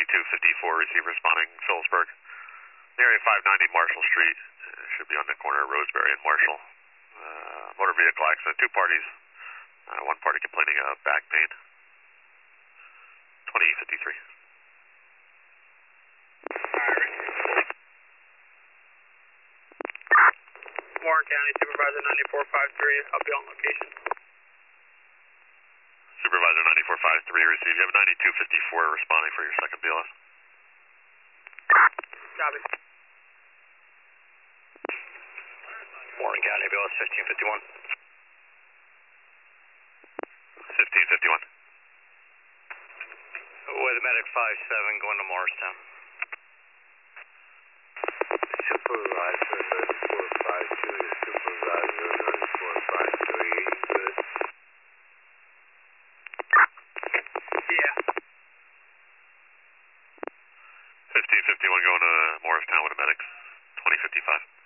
9254, receive responding, Phillipsburg. Area 590 Marshall Street, should be on the corner of Roseberry and Marshall. Motor vehicle accident, two parties. One party complaining of back pain. 2053. Warren County Supervisor 9453, I'll be on location. Supervisor 9453, receive. You have 9254 responding for your second BLS. Copy. Warren County BLS 1551. 1551. With medic 57 going to Morristown. Supervisor 9452, Supervisor 9453, good. Yeah. 1551 going to Morristown with a medic, 2055.